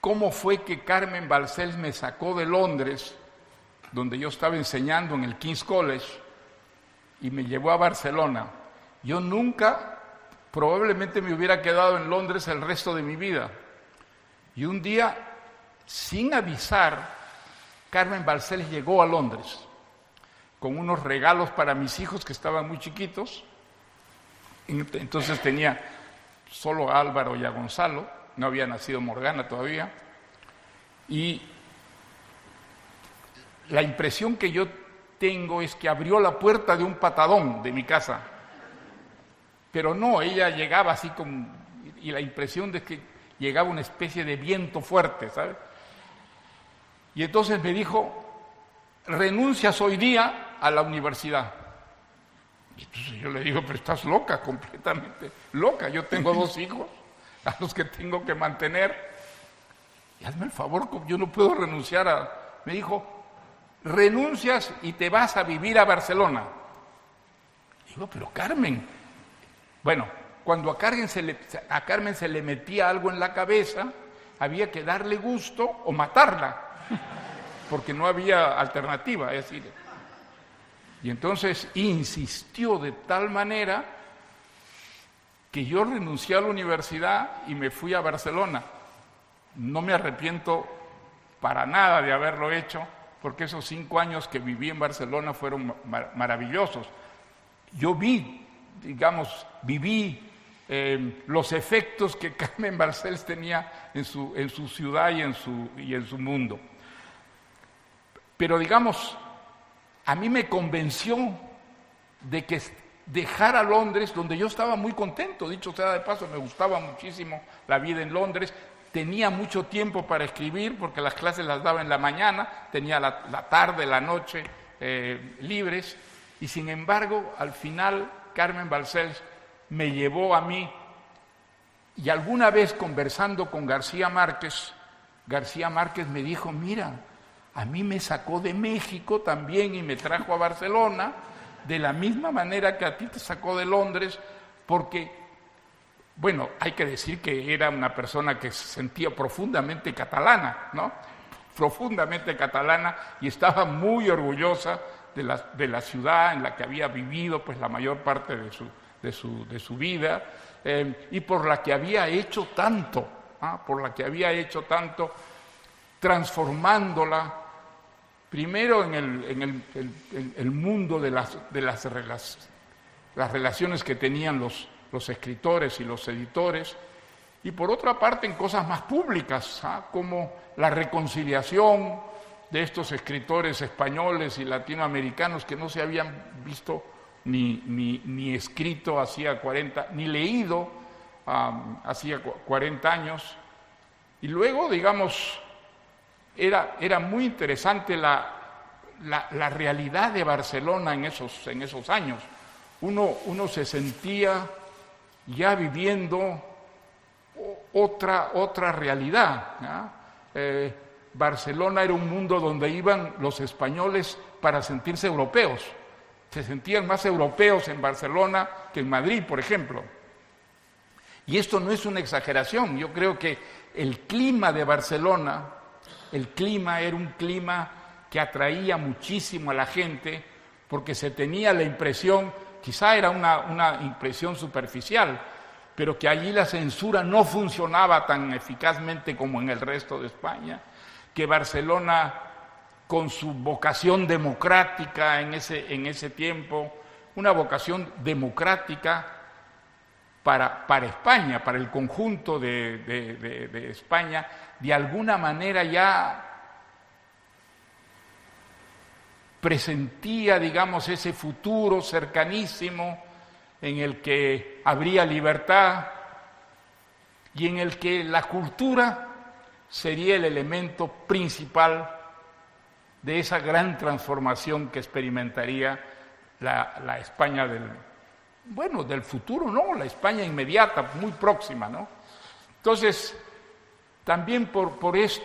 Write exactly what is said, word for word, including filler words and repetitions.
cómo fue que Carmen Balcells me sacó de Londres, donde yo estaba enseñando en el King's College, y me llevó a Barcelona. Yo nunca, probablemente me hubiera quedado en Londres el resto de mi vida. Y un día, sin avisar, Carmen Balcells llegó a Londres con unos regalos para mis hijos que estaban muy chiquitos. Entonces tenía solo a Álvaro y a Gonzalo, no había nacido Morgana todavía. Y la impresión que yo tengo es que abrió la puerta de un patadón de mi casa. Pero no, ella llegaba así con... y la impresión de que llegaba una especie de viento fuerte, ¿sabes? Y entonces me dijo, renuncias hoy día a la universidad. Y entonces yo le digo, pero estás loca, completamente loca. Yo tengo dos hijos a los que tengo que mantener. Y hazme el favor, yo no puedo renunciar a... Me dijo, renuncias y te vas a vivir a Barcelona. Digo, pero Carmen... Bueno, cuando a Carmen, se le, a Carmen se le metía algo en la cabeza, había que darle gusto o matarla, porque no había alternativa, es decir. Y entonces insistió de tal manera que yo renuncié a la universidad y me fui a Barcelona. No me arrepiento para nada de haberlo hecho, porque esos cinco años que viví en Barcelona fueron mar- maravillosos. Yo vi, digamos, viví eh, los efectos que Carmen Balcells tenía en su, en su ciudad y en su, y en su mundo. Pero, digamos, a mí me convenció de que dejara Londres, donde yo estaba muy contento, dicho sea de paso, me gustaba muchísimo la vida en Londres, tenía mucho tiempo para escribir, porque las clases las daba en la mañana, tenía la, la tarde, la noche eh, libres, y sin embargo, al final, Carmen Balcells me llevó a mí, y alguna vez conversando con García Márquez, García Márquez me dijo, mira, a mí me sacó de México también y me trajo a Barcelona, de la misma manera que a ti te sacó de Londres, porque, bueno, hay que decir que era una persona que se sentía profundamente catalana, ¿no? Profundamente catalana, y estaba muy orgullosa de la, de la ciudad en la que había vivido pues la mayor parte de su, de su, de su vida, eh, y por la que había hecho tanto, ¿ah? por la que había hecho tanto, transformándola primero en el, en el, el, el mundo de las, de las, las, las relaciones que tenían los, los escritores y los editores, y por otra parte en cosas más públicas, ¿ah? como la reconciliación de estos escritores españoles y latinoamericanos que no se habían visto ni, ni, ni escrito hacía cuarenta, ni leído um, hacía cuarenta años. Y luego, digamos, era, era muy interesante la, la, la realidad de Barcelona en esos, en esos años. Uno, uno se sentía ya viviendo otra, otra realidad, ¿no? Eh, Barcelona era un mundo donde iban los españoles para sentirse europeos. Se sentían más europeos en Barcelona que en Madrid, por ejemplo. Y esto no es una exageración. Yo creo que el clima de Barcelona, el clima era un clima que atraía muchísimo a la gente, porque se tenía la impresión, quizá era una, una impresión superficial, pero que allí la censura no funcionaba tan eficazmente como en el resto de España, que Barcelona, con su vocación democrática en ese, en ese tiempo, una vocación democrática para, para España, para el conjunto de, de, de, de España, de alguna manera ya presentía, digamos, ese futuro cercanísimo en el que habría libertad y en el que la cultura sería el elemento principal de esa gran transformación que experimentaría la, la España del, bueno, del futuro, no, la España inmediata, muy próxima, ¿no? Entonces, también por, por esto